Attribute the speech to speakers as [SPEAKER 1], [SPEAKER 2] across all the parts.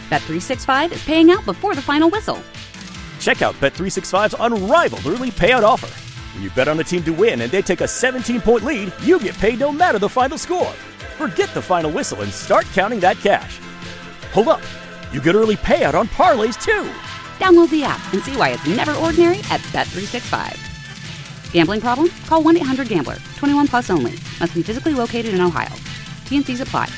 [SPEAKER 1] Bet365 is paying out before the final whistle.
[SPEAKER 2] Check out Bet365's unrivaled early payout offer. When you bet on a team to win and they take a 17-point lead, you get paid no matter the final score. Forget the final whistle and start counting that cash. Hold up. You get early payout on parlays, too.
[SPEAKER 1] Download the app and see why it's never ordinary at Bet365. Gambling problem? Call 1-800-GAMBLER. 21 plus only. Must be physically located in Ohio. T&Cs apply.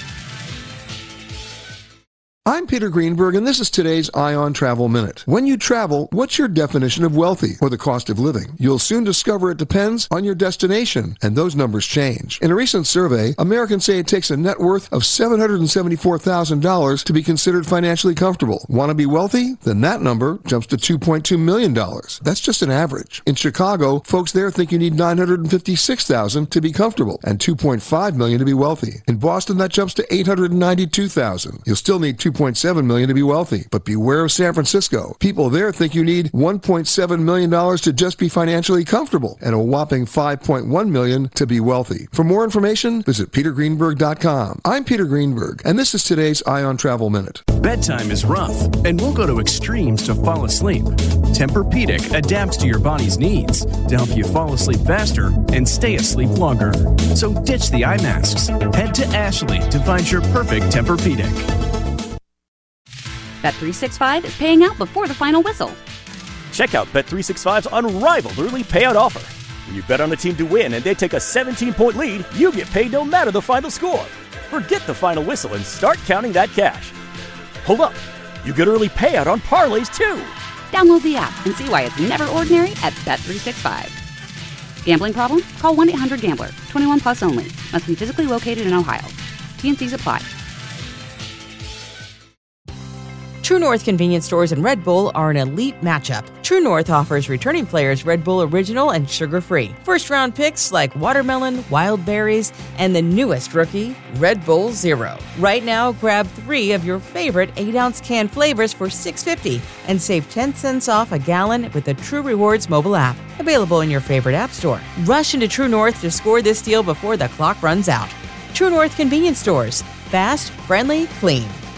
[SPEAKER 3] I'm Peter Greenberg, and this is today's Ion Travel Minute. When you travel, what's your definition of wealthy or the cost of living? You'll soon discover it depends on your destination, and those numbers change. In a recent survey, Americans say it takes a net worth of $774,000 to be considered financially comfortable. Want to be wealthy? Then that number jumps to $2.2 million. That's just an average. In Chicago, folks there think you need $956,000 to be comfortable and $2.5 million to be wealthy. In Boston, that jumps to $892,000. You'll still need $2.7 million to be wealthy. But beware of San Francisco. People there think you need $1.7 million to just be financially comfortable and a whopping $5.1 million to be wealthy. For more information, visit petergreenberg.com. I'm Peter Greenberg, and this is today's Ion Travel Minute.
[SPEAKER 4] Bedtime is rough, and we'll go to extremes to fall asleep. Tempur-Pedic adapts to your body's needs to help you fall asleep faster and stay asleep longer. So ditch the eye masks. Head to Ashley to find your perfect Tempur-Pedic.
[SPEAKER 1] Bet365 is paying out before the final whistle.
[SPEAKER 2] Check out Bet365's unrivaled early payout offer. When you bet on a team to win and they take a 17-point lead, you get paid no matter the final score. Forget the final whistle and start counting that cash. Hold up. You get early payout on parlays, too.
[SPEAKER 1] Download the app and see why it's never ordinary at Bet365. Gambling problem? Call 1-800-GAMBLER. 21 plus only. Must be physically located in Ohio. T&Cs apply.
[SPEAKER 5] True North convenience stores and Red Bull are an elite matchup. True North offers returning players Red Bull Original and sugar-free. First-round picks like watermelon, wild berries, and the newest rookie, Red Bull Zero. Right now, grab 3 of your favorite 8-ounce can flavors for $6.50 and save 10 cents off a gallon with the True Rewards mobile app. Available in your favorite app store. Rush into True North to score this deal before the clock runs out. True North convenience stores. Fast, friendly, clean.